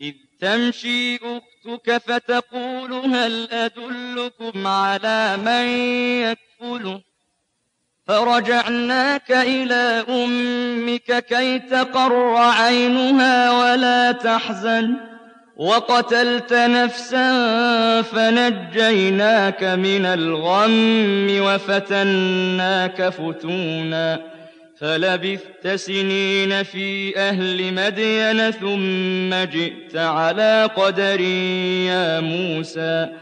إذ تمشي أختك فتقول هل أدلكم على من يكفله فرجعناك إلى أمك كي تقر عينها ولا تحزن وقتلت نفسا فنجيناك من الغم وفتناك فتونا فلبثت سنين في أهل مدين ثم جئت على قدر يا موسى